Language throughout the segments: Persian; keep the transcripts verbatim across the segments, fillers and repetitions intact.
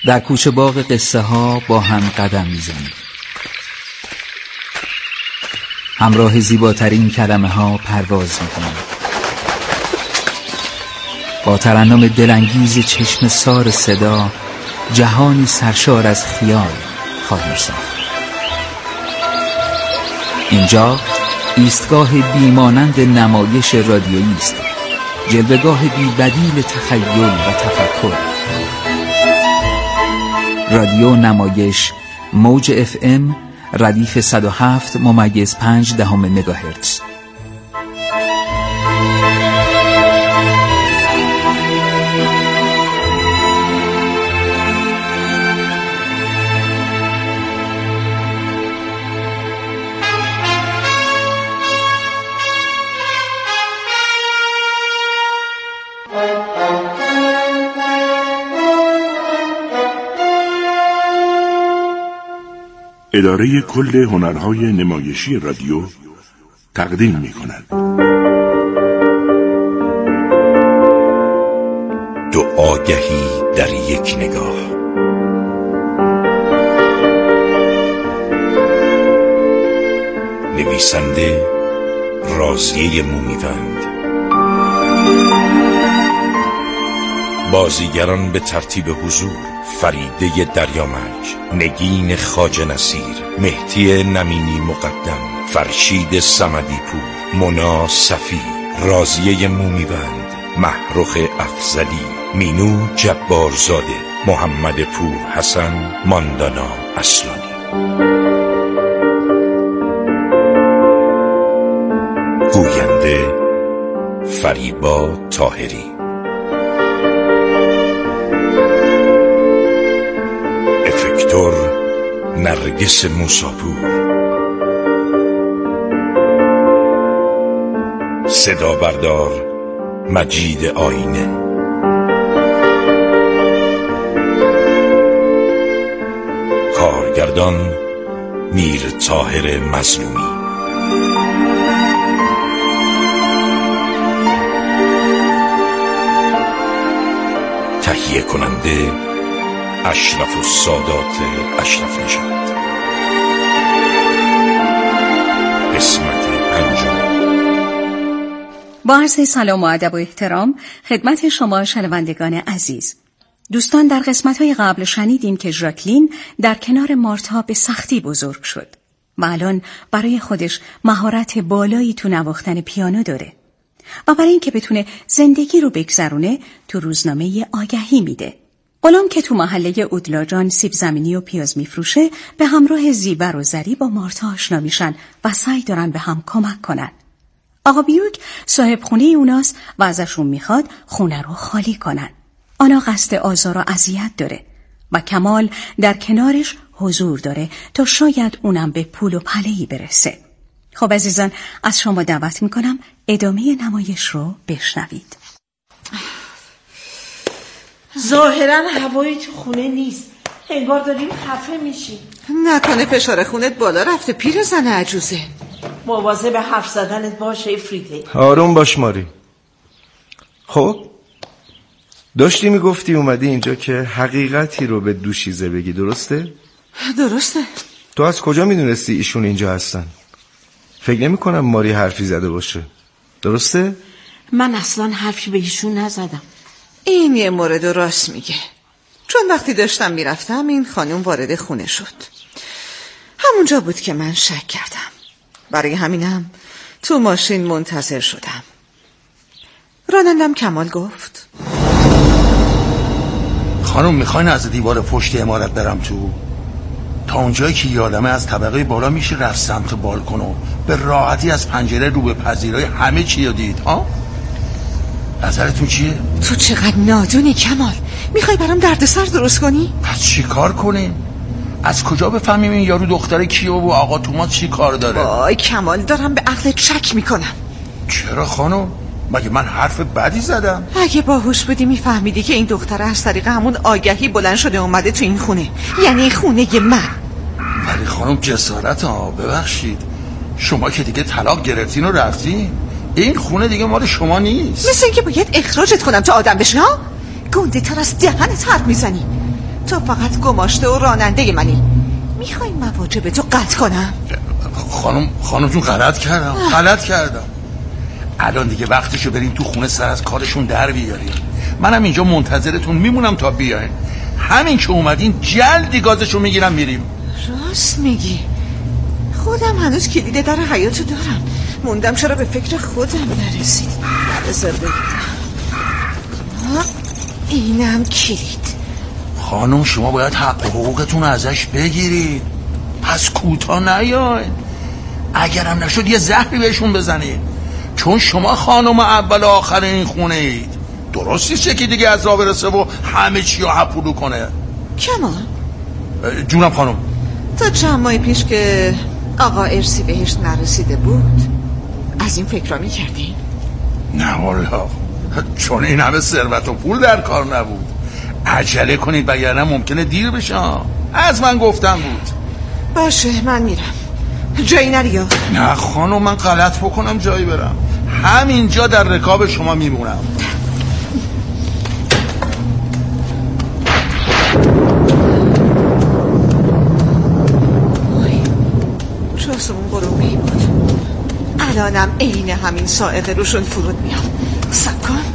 در کوچه باغ قصه ها با هم قدم میزنیم. همراه زیباترین کلمه ها پرواز میکنیم. با ترنم دلانگیز چشم سار صدا جهانی سرشار از خیال خواهیم ساخت. اینجا ایستگاه بیمانند نمایش رادیویی است، جلوه‌گاه بی‌بدیل تخیل و تفکر. رادیو نمایش موج اف ام ردیف صد و هفت ممیز پنج دهم مگاهرتز. اداره کل هنرهای نمایشی رادیو تقدیم می کند دو آگهی در یک نگاه. نویسنده راضیه مومیوند. بازیگران به ترتیب حضور: فریده دریامرج، نگین خواجه نصیر، مهدی نمینی مقدم، فرشید صمدی پور، مونا صفی، راضیه مومیوند، محروخ افضلی، مینو جبارزاده، محمد پور حسن، ماندانا اصلانی. گوینده فریبا طاهری. افکتور نرگس موساپور. صدا بردار مجید آینه. کارگردان میر طاهر مظلومی. تهیه کننده اشرف السادات اشرف نژاد. قسمت پنجم. با عرض سلام و ادب و احترام خدمت شما شنوندگان عزیز. دوستان، در قسمت‌های قبل شنیدیم که ژاکلین در کنار مارتا به سختی بزرگ شد و الان برای خودش مهارت بالایی تو نواختن پیانو داره و برای اینکه بتونه زندگی رو بگذرونه تو روزنامه آگهی میده. غلام که تو محله اودلاجان سیب زمینی و پیاز میفروشه به همراه زیور و زری با مارتا آشنا میشن و سعی دارن به هم کمک کنن. آقا بیوک صاحب خونه اوناست و ازشون میخواد خونه رو خالی کنن. آنا قصد آزار و اذیت داره و کمال در کنارش حضور داره تا شاید اونم به پول و پله‌ای برسه. خب عزیزان، از شما دعوت میکنم ادامه نمایش رو بشنوید. ظاهرا هوایی تو خونه نیست، انگار داریم خفه میشیم. نکنه فشار خونت بالا رفته پیر زن عجوزه. مواظب حرف زدنت باشه فریده. آروم باش ماری. خب داشتی میگفتی اومدی اینجا که حقیقتی رو به دوشیزه بگی، درسته؟ درسته. تو از کجا میدونستی ایشون اینجا هستن؟ فکر نمی کنم ماری حرفی زده باشه، درسته؟ من اصلا حرفی به ایشون نزدم. این یه مورد راست میگه، چون وقتی داشتم میرفتم این خانم وارد خونه شد. همونجا بود که من شک کردم، برای همینم تو ماشین منتظر شدم. رانندم کمال گفت خانم میخواین از دیوار پشت عمارت برم تو؟ تا اونجایی که یادمه از طبقه بالا میشه رفت سمت بالکن و به راحتی از پنجره رو به پذیرای همه چی رو دید. ها؟ نظرتون چیه؟ تو چقدر نادونی کمال، میخوای برام دردسر درست کنی؟ پس چی کار کنیم؟ از کجا بفهمیم این یارو دختر کیو و آقا توماس چی کار داره؟ وای کمال، دارم به عقلت شک میکنم. چرا خانم؟ مگه من حرف بدی زدم؟ اگه باهوش بودی میفهمیدی که این دختره از طریق همون آگهی بلند شده اومده تو این خونه، یعنی خونه من. ولی خانم جسارت ها، ببخشید شما که دیگه طلاق گرفتین و رفتین، این خونه دیگه مال شما نیست. مثل اینکه باید اخراجت کنم تا آدم بشی. ها گنده تر از دهنت حرف میزنی. تو فقط گماشته و راننده منی. میخوای مواجب تو قطع کنم؟ خانم خانم جون غلط کردم غلط کردم. الان دیگه وقتشو بریم تو خونه سر از کارشون در بیاریم. منم اینجا منتظرتون میمونم تا بیاین. همین که اومدین جلدی گازشو میگیرم میریم. راست میگی، خودم هنوز کلید در حیاطو دارم. موندم چرا به فکر خودم نرسید. بذار بگیرم. اینم کلید. خانم شما باید حق و حقوقتون ازش بگیرید. پس کوتاه نیاین. اگرم نشد یه زهری بهشون بزنید، چون شما خانم اول و آخر این خونه اید. درست نیست یکی دیگه از راه برسه و همه چی رو هپولو کنه. کمان جونم خانم، تا چند ماه پیش که آقا ارسی بهش نرسیده بود از این فکر را می کردی؟ نه والا، چون این همه ثروت و پول در کار نبود. عجله کنید وگرنه ممکنه دیر بشه. از من گفتم بود. باشه من میرم. جایی نریا؟ نه خانم، من غلط بکنم جایی برم؟ همینجا در رکاب شما میمونم. چاسمون قروبی بود. الانم عین همین سائقه روشون فرود میام. سب کن.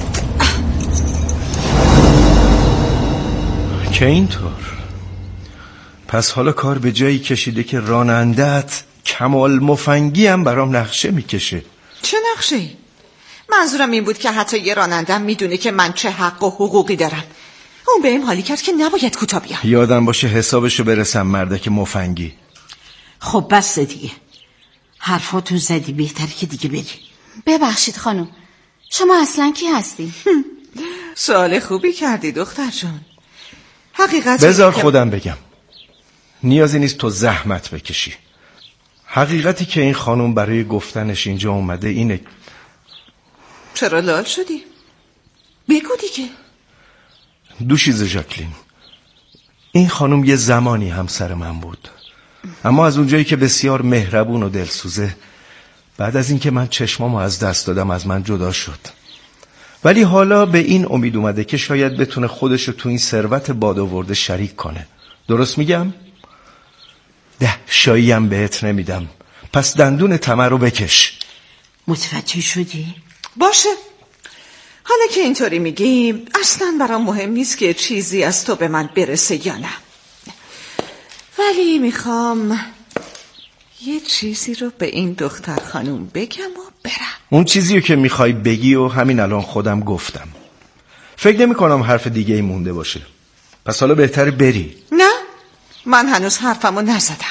که اینطور پس حالا کار به جایی کشیده که راننده‌ات کمال مفنگی هم برام نقشه میکشه. چه نقشه‌ای؟ منظورم این بود که حتی یه رانندم میدونه که من چه حق و حقوقی دارم. اون بهم حالی کرد که نباید کوتاه بیام. یادم باشه حسابشو برسم مردک مفنگی. خب بس دیگه، حرفاتون زدی، بهتره که دیگه بری. ببخشید خانم، شما اصلا کی هستی؟ سوال خوبی کردی دختر جون. حقیقت بذار خودم بگم، نیازی نیست تو زحمت بکشی. حقیقتی که این خانم برای گفتنش اینجا اومده اینه. چرا لال شدی؟ بگو دیگه. دوشیزه ژاکلین، این خانم یه زمانی همسر من بود، اما از اونجایی که بسیار مهربون و دلسوزه، بعد از اینکه من چشمامو از دست دادم از من جدا شد. ولی حالا به این امید اومده که شاید بتونه خودشو تو این ثروت باد آورده شریک کنه. درست میگم؟ ده شایی هم بهت نمیدم، پس دندون تمر رو بکش. متوجه شدی؟ باشه، حالا که اینطوری میگی اصلا برام مهم نیست که چیزی از تو به من برسه یا نه، ولی میخوام یه چیزی رو به این دختر خانوم بگم و برم. اون چیزی رو که میخوای بگی و همین الان خودم گفتم. فکر نمی کنم حرف دیگه ای مونده باشه، پس حالا بهتره بری. نه، من هنوز حرفمو نزدم.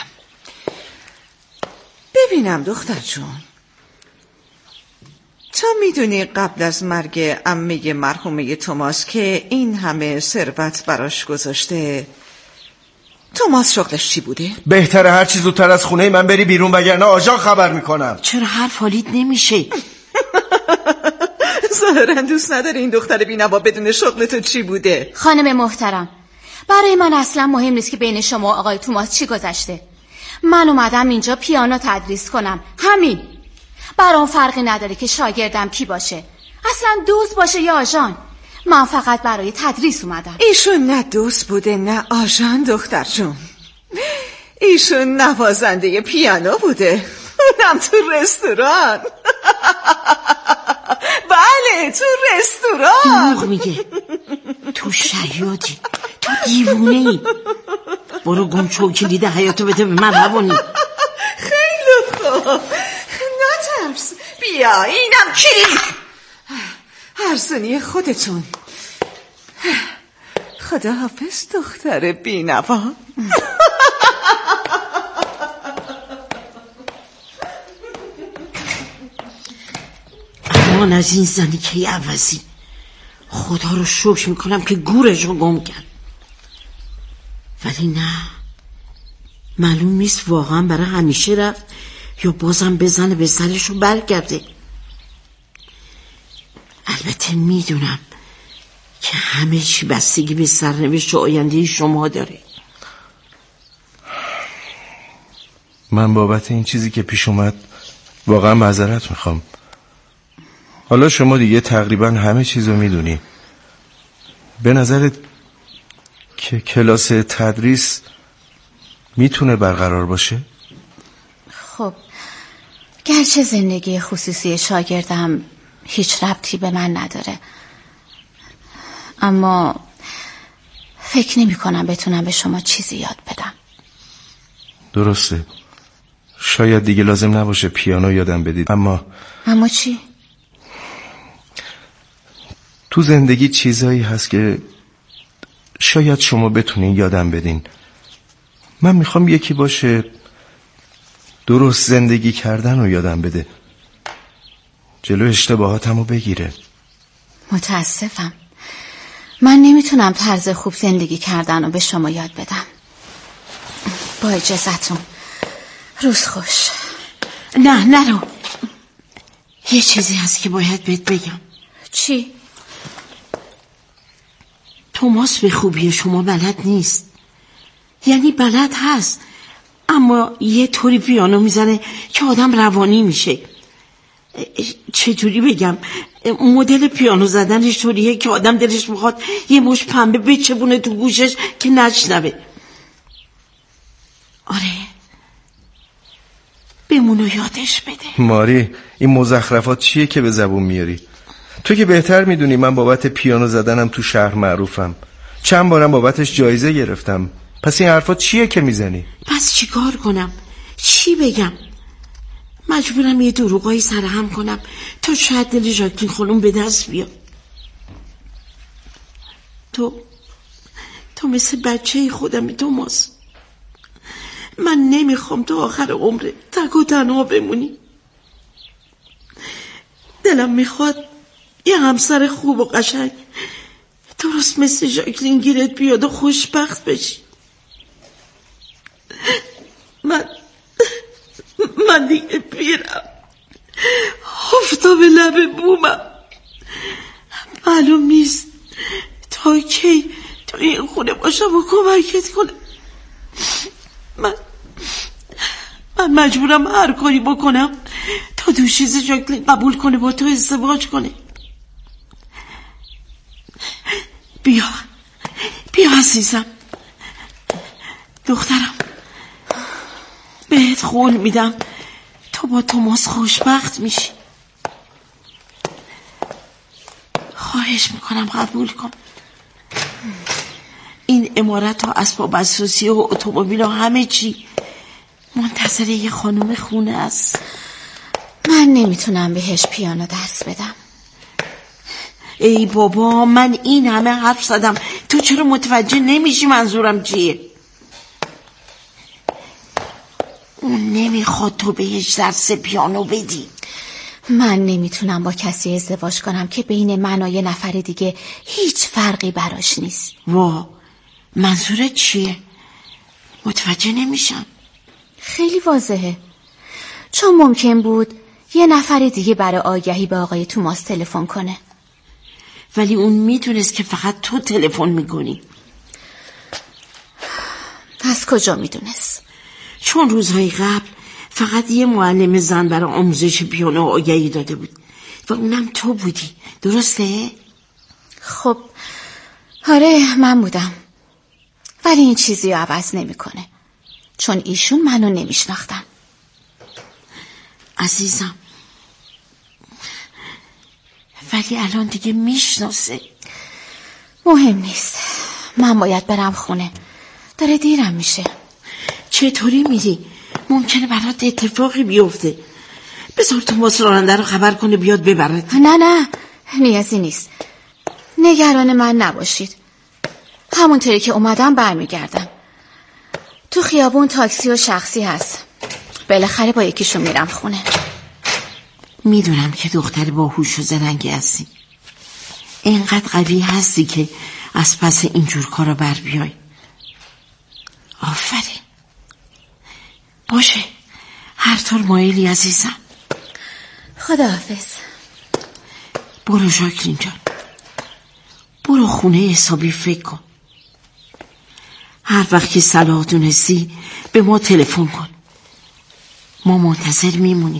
ببینم دختر جون، تو میدونی قبل از مرگ عمه مرحومه توماس که این همه ثروت براش گذاشته، توماس شغلش چی بوده؟ بهتره هر چی زودتر از خونه من بری بیرون، وگرنه آژان خبر میکنم. چرا حرف حالیت نمیشه؟ ظاهرا دوست نداره این دختر بی‌نوا بدون شغل تو چی بوده. خانم محترم، برای من اصلا مهم نیست که بین شما و آقای توماس چی گذشته. من اومدم اینجا پیانو تدریس کنم، همین. برام فرقی نداره که شاگردم کی باشه، اصلا دوست باشه یا آژان. من فقط برای تدریس اومدم. ایشون نه دوست بوده نه آژان دختر جون. ایشون نوازنده پیانو بوده، اونم تو رستوران. بله تو رستوران. دروغ میگه. تو شیادی، تو دیوونه ای. برو گم شو، کلید حیاتو بده به من روانی. خیلی خوب، نترس، بیا اینم کلید. هرزنی خودتون. خدا حافظ دختر بی‌نوا. امان از این زنی که عوضی. خدا رو شکر میکنم که گورش رو گم کرد. ولی نه، معلوم نیست واقعا برای همیشه رفت یا بازم بزنه به سرش رو برگرده. البته میدونم که همه چی بستگی به سرنوشت و آینده شما داره. من بابت این چیزی که پیش اومد واقعا معذرت میخوام. حالا شما دیگه تقریبا همه چیزو میدونی. به نظرت که کلاس تدریس میتونه برقرار باشه؟ خب گرچه زندگی خصوصی شاگردم هیچ ربطی به من نداره، اما فکر نمی کنم بتونم به شما چیزی یاد بدم. درسته، شاید دیگه لازم نباشه پیانو یادم بدید، اما اما چی؟ تو زندگی چیزایی هست که شاید شما بتونین یادم بدین. من میخوام یکی باشه درست زندگی کردن رو یادم بده، جلو اشتباهاتم رو بگیره. متاسفم، من نمیتونم طرز خوب زندگی کردن رو به شما یاد بدم. با اجازتون، روز خوش. نه نرو، یه چیزی هست که باید بهت بگم. چی؟ توماس به خوبی شما بلد نیست. یعنی بلد هست اما یه طوری پیانو میزنه که آدم روانی میشه. چطوری بگم، مدل پیانو زدنش طوریه که آدم دلش میخواد یه مش پنبه بچبونه تو گوشش که نشنوه. آره، بمونو یادش بده. ماری، این مزخرفات چیه که به زبون میاری؟ تو که بهتر میدونی من بابت پیانو زدنم تو شهر معروفم، چند بارم بابتش جایزه گرفتم. پس این حرفات چیه که میزنی؟ پس چی کار کنم؟ چی بگم؟ مجبورم یه دروغایی سرهم کنم تا شاید دل ژاکلین خانم به دست بیاد. تو تو مثل بچه خودمی توماس. من نمیخوام تا آخر عمرت تک و تنها بمونی. دلم میخواد یه همسر خوب و قشنگ درست مثل ژاکلین گیرت بیاد و خوشبخت بشی. من من دیگه پیرم، افتاب لب بومم، معلوم نیست تا کی تو این خونه باشم و کمکت کنم. من من مجبورم هر کاری بکنم تا دوشیز ژاکلین قبول کنه با تو ازدواج کنه. بیا بیا عزیزم، دخترم، بهت قول میدم تو با توماس خوشبخت میشی. خواهش میکنم قبول کن. این عمارت و اسباب اساسی و اتومبیل و همه چی منتظر یه خانم خونه است. من نمیتونم بهش پیانو درس بدم. ای بابا، من این همه حرف زدم، تو چرا متوجه نمیشی منظورم چیه؟ اون نمیخواد تو بهش درس پیانو بدی. من نمیتونم با کسی ازدواج کنم که بین من و یه نفر دیگه هیچ فرقی براش نیست. وا، منظورت چیه؟ متوجه نمیشم. خیلی واضحه، چون ممکن بود یه نفر دیگه برای آگهی به آقای توماس تلفن کنه، ولی اون میدونست که فقط تو تلفن میکنی. از کجا میدونست؟ چون روزهای قبل فقط یه معلم زن برای آموزش پیانو آگهی داده بود و اونم تو بودی، درسته؟ خب آره، من بودم، ولی این چیزی رو عوض نمیکنه، چون ایشون منو نمیشناختن. عزیزم، ولی الان دیگه میشناسه. مهم نیست، من باید برم خونه، داره دیرم میشه. چطوری میری؟ ممکنه برات اتفاقی بیفته. بذار توماس راننده رو خبر کنه بیاد ببرد. نه نه، نیازی نیست، نگران من نباشید. همونطوری که اومدم برمیگردم. تو خیابون تاکسی و شخصی هست، بالاخره با یکیشون میرم خونه. میدونم که دختر باهوش و زرنگی هستی، اینقدر قوی هستی که از پس اینجور کارا بر بیای. آفرین. باشه، هر طور مایلی عزیزم. خداحافظ. برو ژاکلین جان، برو خونه حسابی فکر کن. هر وقت که صلاح دونستی به ما تلفن کن، ما منتظر میمونیم.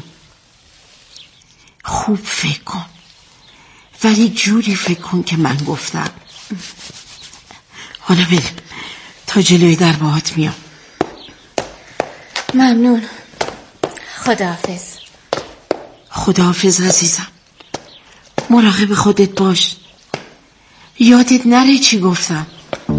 خوب فکر کن، ولی جوری فکر کن که من گفتم. حالا بریم. تا جلوی در باهات میام. ممنون. خداحافظ. خداحافظ عزیزم. مراقب خودت باش. یادت نره چی گفتم.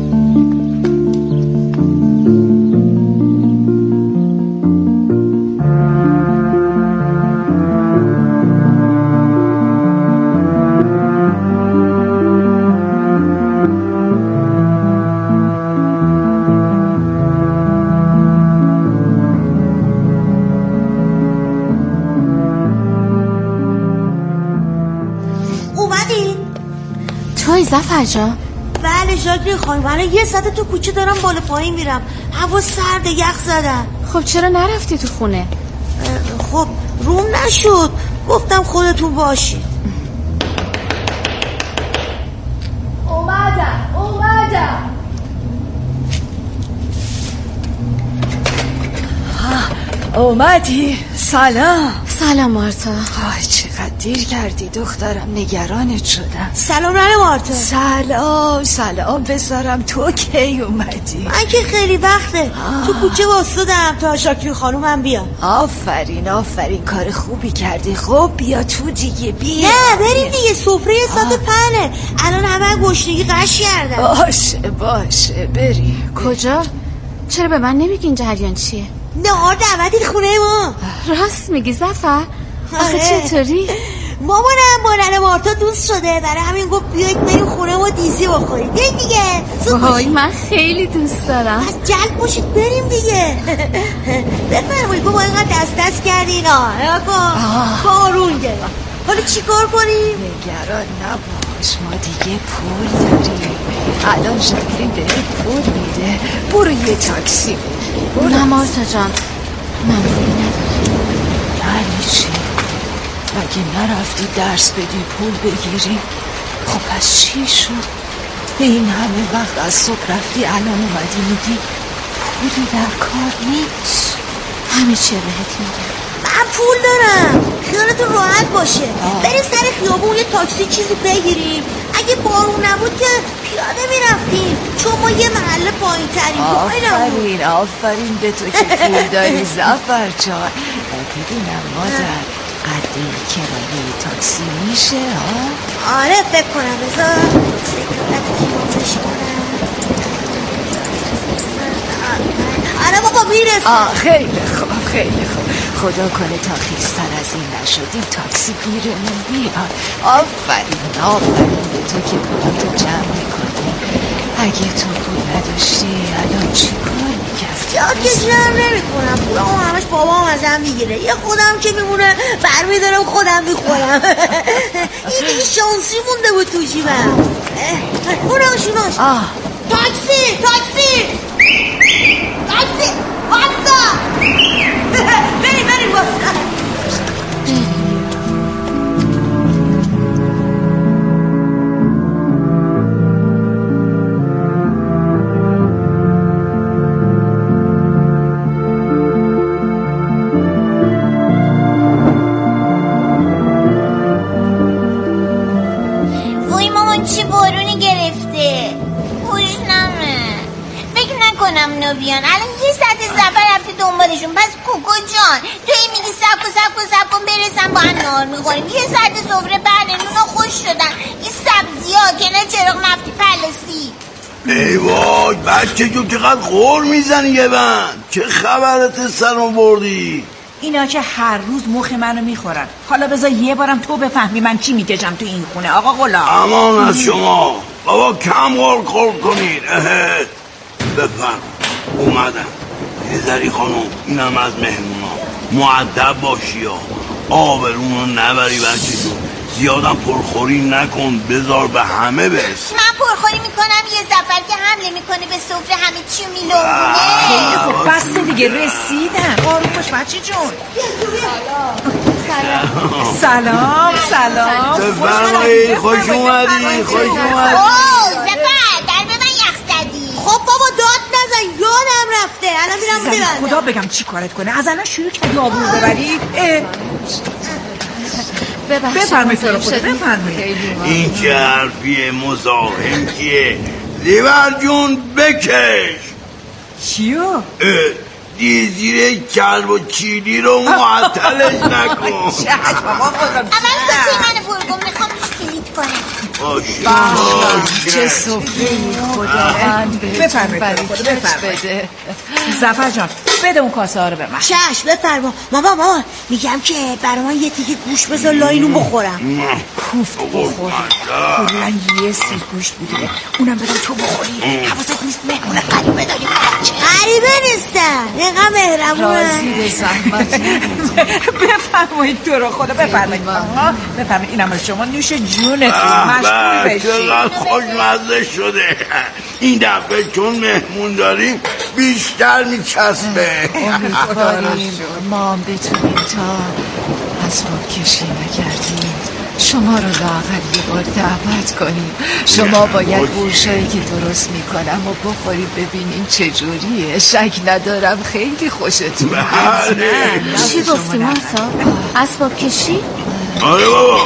توی زفر جان؟ بله ژاکلین خانم، الان یه ساعت تو کوچه دارم بالا پایین میرم. هوا سرده، یخ زدم. خب چرا نرفتی تو خونه؟ خب روم نشد، گفتم خودتون باشید. اومدم اومدم. اومدی؟ سلام. سلام مارتا. آه چقدر دیر کردی دخترم، نگرانت شدم. سلام رنه مارتا. سلام سلام بذارم. تو کی اومدی؟ من که خیلی وقته آه. تو کوچه واسطادم تا ژاکلین خانومم بیام. آفرین آفرین، کار خوبی کردی. خب بیا تو دیگه، بیا. نه بریم دیگه، سفره ساعت پنه. الان همه گشنگی قش کردم. باشه باشه بریم. کجا؟ چرا به من نمیگی این جریان چیه؟ نهار دعوتی خونه ما. راست میگی زفر؟ آخه چطوری؟ مامانم با ننه مارتا دوست شده، برای همین گفت بیایید بریم خونه ما دیزی بخوریم. بیایید دیگه. وای من خیلی دوست دارم. از جلب باشید بریم دیگه. بفرمایید بابا اینقدر دست دست کردین. آه کارون گرم. حالا چی کار کنیم؟ نگران نباش، ما دیگه پول داریم. الان ژاکلین به پول میده. برو یه تاکسی بگیر. نه مارتا جان، من پولی ندارم. یعنی چی؟ مگه نرفتی درس بدی پول بگیری؟ خب پس چی شد؟ این همه وقت از صبح رفتی الان اومدی میگی پولی در کار نیست. همه چی بهت میگم. من پول دارم، خیالتون راحت باشه. بریم سر خیابون یه تاکسی چیزی بگیریم. اگه بارون نبود که پیاده میرفتیم، چون ما یه محله پایین تریم. آفرین آفرین به تو که پول داری زفر جان. ببینم مادر قد کرایه تاکسی میشه ها؟ آره فکر کنم. بذار سکرت کیلومترش کنم. آره بابا میرسه. آه خیلی خوب خیلی خوب. خدا کنه تا خیستر از این نشدیم تاکسی گیرمون بیاد. آفرین آفرین به تو که پولاتو جمع میکنی. اگه تو پول نداشتی الان چی کار میکردی؟ جا که جمع نمی کنم، پولامو همش بابام ازم میگیره. یه خودم که میمونه برمیدارم خودم میخورم. این دیگه شانسی مونده بود تو جیبم. اوناش اوناش تاکسی تاکسی تاکسی واسا. بریم بریم واسا. وای مامان چه بارونی گرفته. پولیش نمه فکر نکنم اینو بیان. الان یه ساعت سفر رفته دنبالشون. پس کوکو جان تو این میگی سب کن سب کن سب کن برسن با هم نهار میخوریم. یه ساعت سفره بعد نونا خوش شدن. این سبزی ها کنار چراغ نفتی پلسی. ای وای بچه جو چقدر خور میزنی یه بند. چه خبرت سرم بردی؟ اینا که هر روز مخ منو میخورن. حالا بذار یه بارم تو بفهمی من چی میگم تو این خونه آقا غلام. امان از شما بابا، کم غور خور کنید. بفرم اومدم. یه ذری خانم اینم از مهمونا. مؤدب باشی ها، آبرونو نبری بچه جو. زیادم پرخوری نکن، بذار به همه برسه. من پرخوری میکنم یه زفر که حمله میکنه به سفره همه چی میلونه. خیلی خوب بسته دیگه رسیدم. آروم باش بچه جون. سلام سلام سلام. بفرمایید خوش اومدی خوش اومدی. اوه زفر در به من یخ زدی. خب بابا داد نزن یادم رفته. الان میرم ببندم. خدا بگم چی کارت کنه. از الان شروع کردی آبرو ببری. بفرمایید تو رو خدا بفرمایید. این چه حرفیه؟ مزاحم کیه؟ لیور جون بکش. چیو؟ دیزیر کلب و چیلی رو معطلش نکن. اول کسی منو برگم میخوام کلید کنم. باشه چه صفحه‌ای خداوند بفرمایید بفرمایید. ظفر جان بده اون کاسه ها رو به من. چشم بفرما. ماما ماما میگم که برای من یه تیکه گوشت بذار لاینون بخورم. کوفت بخور. کلا یه سیر گوشت بوده اونم بدم تو بخوری. حواست نیست مهمونه غریبه داریم. غریبه نیستن اینقدر مهربونه. راضی به زحمت. بفرمایید تو رو خدا بفرمایید. بفرمایید اینم از شما نوش جونتون. مشغول بشید. چقدر خوشمزه شده. این دفعه چون مهمون داریم بیشتر میچسبه. امیدواریم ما هم بتونیم تا اسباب کشی نکردیم شما رو لااقل یه بار دعوت کنیم. شما باید گوشایی که درست میکنم و بخورید ببینین چجوریه. شک ندارم خیلی خوشتون بله. چی گفتی مارتا؟ اسباب کشی؟ آره بابا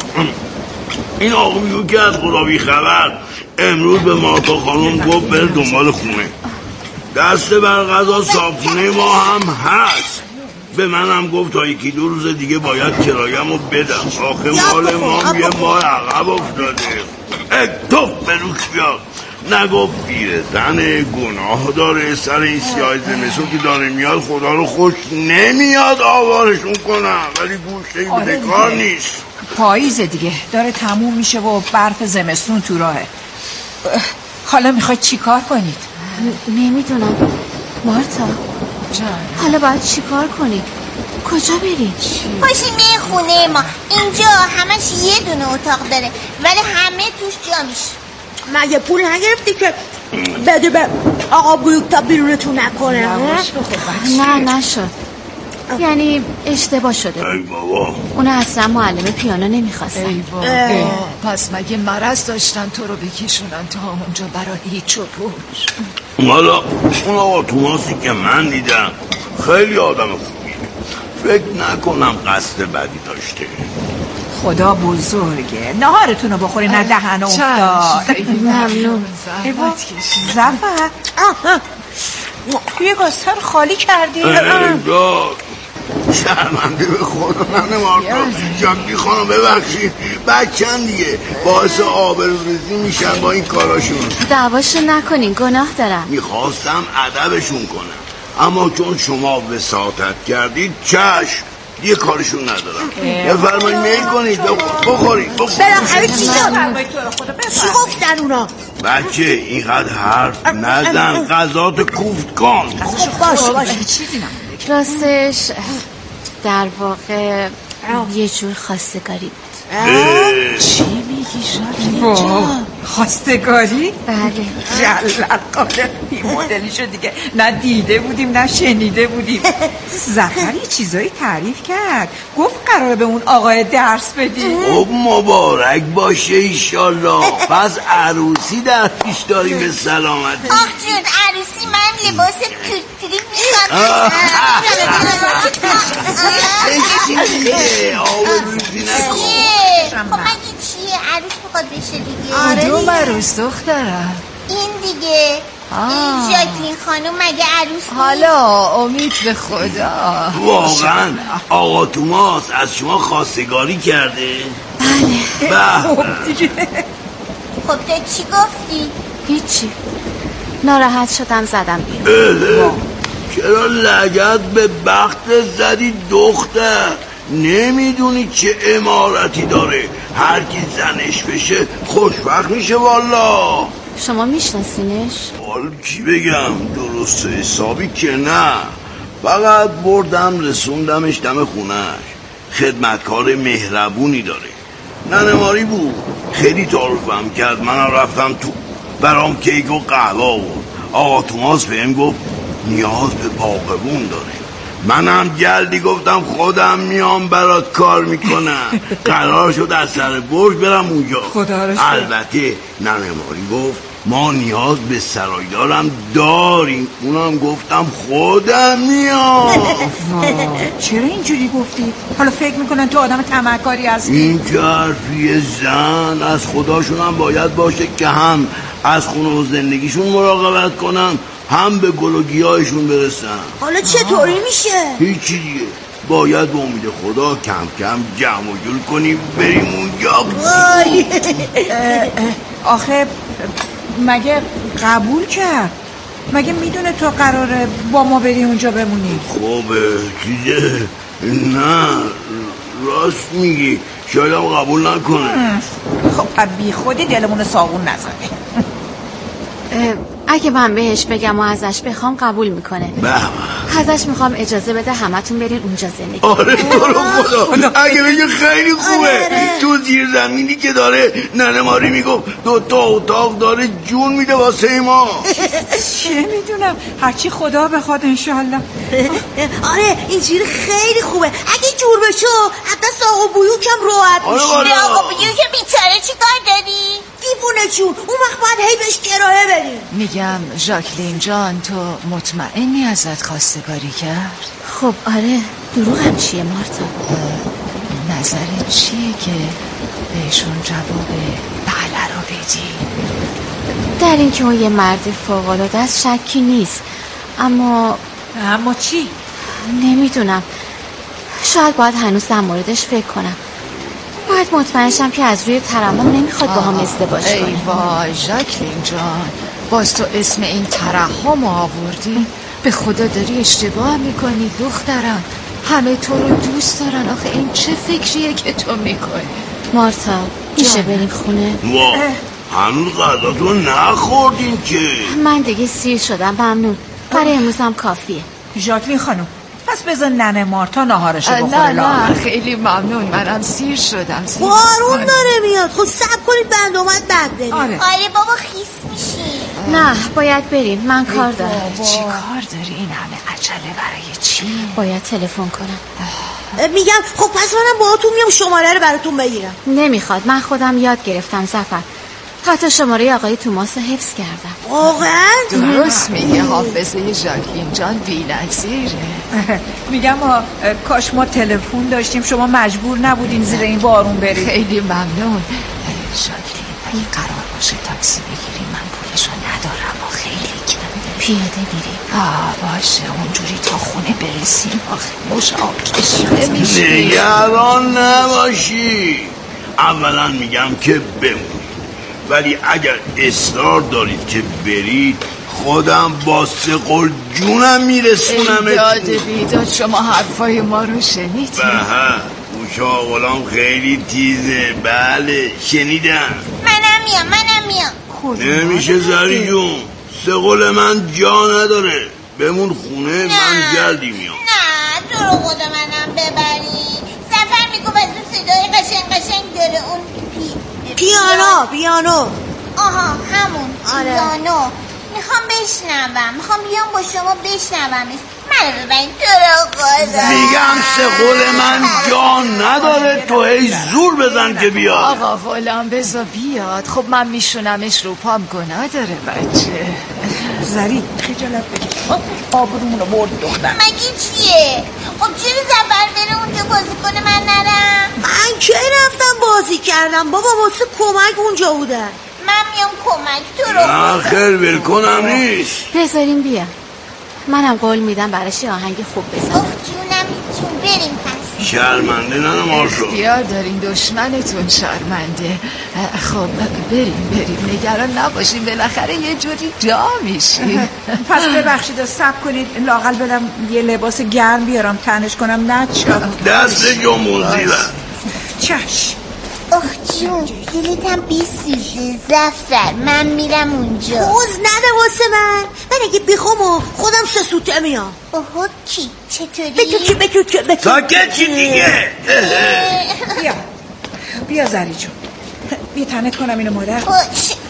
این آقا میگو که از خدا بی خبر امروز به مارتا خانم گفت بره دنبال خونه. دست بر غذا صابخونه ما هم هست. به منم گفت تا یکی دو روز دیگه باید کرایه‌مو بدم. آخه مال ما هم یه ماه عقب افتاده. اکتوب به روش بیاد. نگفت بیره زن گناه داره سر این سیاه زمستون که داره میاد خدا رو خوش نمیاد آوارشون کنم ولی گوشه آره بده کار نیست. پاییز دیگه داره تموم میشه و برف زمستون تو راهه. حالا میخواید چی کار کنید؟ نمیدونم مارتا جان حالا باید چی کار کنید؟ کجا برید؟ پاشیم یه خونه ما اینجا همش یه دونه اتاق داره ولی همه توش جا میشه. مگه پول نگرفتی که بده به آقا بروک تا بیرونتون نکنه؟ نه نشد یعنی اشتباه شده ای بابا اون اصلا معلم پیانو نمیخواستن. ای بابا پس مگه مرض داشتن تو رو بکشونن تا اونجا برای هیچ و پوش؟ حالا اون آقا توماسی که من دیدم خیلی آدم خوبیه. فکر نکنم قصد بدی داشته. خدا بزرگه. نهارتون رو بخوری نه دهن افتاد. ممنون. زفر توی گاسه رو خالی کردی. ایگار شرمنده به خدا ننه مارتا جاکی خانم ببخشید بچن دیگه باعث آبروریزی میشن با این کاراشون. دعواشو نکنین گناه دارم. میخواستم ادبشون کنم اما چون شما وساطت کردید چشم یه کارشون ندارم. یه فرمایی میل کنید بخورید بالاخره چی دارم؟ چی گفتن اونا؟ بچه اینقدر حرف نزن غذات کوفت کن. باشه باشه راستش در واقع یه جور خواستگاری بود. چی میگی شاید؟ خواستگاری؟ بله جلال این مدلیشو دیگه نه دیده بودیم نه شنیده بودیم. زفر یه چیزایی تعریف کرد گفت قراره به اون آقای درس بدی. خب مبارک باشه ایشالله. پس عروسی در پیش داریم به سلامتی. آخ جون عروسی من لباس توتری میخوام. چیه آبروریزی نکن. خب مگه چیه عروس میخواد بشه دیگه. کدوم عروس دخترم؟ این دیگه این ژاکلین خانم مگه عروس نیست؟ حالا امید به خدا. واقعا آقا توماس از شما خواستگاری کرده؟ بله. خب دیگه خب تو چی گفتی؟ هیچی ناراحت شدم زدم بیرون. چرا لگد به بخت زدی دختر؟ نمیدونی چه امارتی داره هر کی زنش بشه خوشبخت میشه. والا شما میشناسینش؟ حال چی بگم درست حسابی که نه فقط بردم رسوندمش دم خونش. خدمتکار مهربونی داره ننماری بود خیلی تعارفم کرد. من رفتم تو برام کیک و قهوه آورد. آقا توماس بهم گفت نیاز به باغبون داره. منم جلدی گفتم خودم میام برات کار میکنم. قرار شد از سر برج برم اونجا. البته ننماری گفت ما نیاز به سرایدارم داریم. اونم گفتم خودم میام. چرا اینجوری گفتی؟ حالا فکر میکنن تو آدم طمعکاری هستی؟ این که حرفی زن از خداشون هم باید باشه که هم از خونه و زندگیشون مراقبت کنم، هم به گل و گیاهشون برسن. حالا چطوری میشه؟ هیچی دیگه، باید به امید خدا کم کم جمع و جور کنیم بریم اونجا. آخه مگه قبول کرد؟ مگه میدونه تو قراره با ما بری اونجا بمونی؟ خوبه چیزه؟ نه راست میگی، شاید هم قبول نکنه. خب بی خودی دلمون ساغون نزنه. اگه من بهش بگم و ازش بخوام قبول میکنه. ازش میخوام اجازه بده همتون برین اونجا زندگی. آره برو خدا، اگه بگه خیلی خوبه. تو زیر زمینی که داره ننه ماری میگفت دو تا اتاق داره جون میده واسه ما. چه میدونم، هرچی خدا بخواد انشالله. آره اینجوری خیلی خوبه. اگه جور بشه حتی ساق و بیوک هم راحت میشه. ساق و بیوک بیچاره چی کار داری؟ دیوونه چون اون وقت باید هی بهش کرایه بریم. میگم ژاکلین جان، تو مطمئنی ازت خواستگاری کرد؟ خب آره، دروغم چیه مارتا؟ نظرت چیه که بهشون جواب بله رو بدی؟ در این که اون یه مرد فوق‌العاده است شکی نیست، اما اما چی؟ نمیدونم، شاید باید هنوز در موردش فکر کنم. باید مطمئنشم که از روی ترحم نمیخواد با هم ازدواج کنه. ای وای ژاکلین جان، باز تو اسم این ترحم آوردی؟ به خدا داری اشتباه میکنی دخترم. همه تو رو دوست دارن. آخه این چه فکریه که تو میکنی؟ مارتا میشه بریم خونه؟ وا هنوز غذاتو نخوردین که. من دیگه سیر شدم، ممنون. برای امروزم کافیه. ژاکلین خانم پس بذار ننه مارتا ناهارشو بخوره. نه نه خیلی ممنون، منم سیر شدم. سیر بارون داره میاد، خود صبر کنید بند اومد بعد بریم. آره. آره بابا خیس میشی. نه باید بریم، من کار دارم. چی کار داری؟ این همه عجله برای چی؟ باید تلفن کنم. میگم خب پس منم باهاتون میام شماره رو براتون بگیرم. نمیخواد، من خودم یاد گرفتم ظفر. حتی شماره آقای توماس رو حفظ کردم. واقعا؟ درست میگه، حافظه ژاکلین جان بی‌نظیره. میگم کاش ما تلفن داشتیم، شما مجبور نبودین زیر این بارون برید. خیلی ممنون. ژاکلین اگه قرار باشه تاکسی بگیریم من پولشو ندارم و خیلی کمه. پیاده میریم. آه باشه، اونجوری تا خونه برسیم. آخه مشاکش نمیشه. نگران نباشی، اولا میگم که بمونی، ولی اگر اصرار دارید که برید خودم با سه قول جونم میرسونم. داد بیداد شما حرفای ما رو شنیدی؟ بله گوشا غلام خیلی تیزه. بله شنیدم. منم میام منم میام. نمیشه زری جون، سه قول من جا نداره. بمون خونه، من جلدی میام. نه تو رو خدا منم ببری. سفر میگو از اون صدای قشنگ قشنگ داره، اون پی پیانو پیانو آها همون. آره. پیانو میخوام بشنوم، میخوام بیام با شما بشنومش. منو ببین تو رو خدا. میگم سه قول من جان نداره، تو هی زور بزن که بیاد. آقا غلام بذار بیاد. خب من میشونمش رو پام، گناه داره بچه. زری خجالت بکش، آبرومونو برد دختر. مگه چیه؟ خب چرا زفر بره اونجا بازی کنه من نرم؟ من کی رفتم بازی کردم بابا، واسه کمک اونجا بودن. من میام کمک تو رو نه خیر ولکنم نیست. بذاریم بیا، منم قول میدم براش آهنگ خوب بزنم. اوه جونم جون بریم پس. شرمنده نه مارشو. اختیار دارین، دشمنتون شرمنده. خب بریم بریم، نگران نباشین، بالاخره یه جوری جا میشین. پس ببخشید و صبر کنید، لااقل برم یه لباس گرم بیارم تنش کنم. نه چاپ دست جمون زیرم. چشم. اوه جون دلتم بیسیزه زفر، من میرم اونجا. خوز نده واسه من، من اگه بخوام خودم سه سوته میام. اوه کی چطوری؟ به تو که به تو که به تو ساکت چی دیگه. بیا بیا زری جون، بیا تنت کنم اینو مادر. باش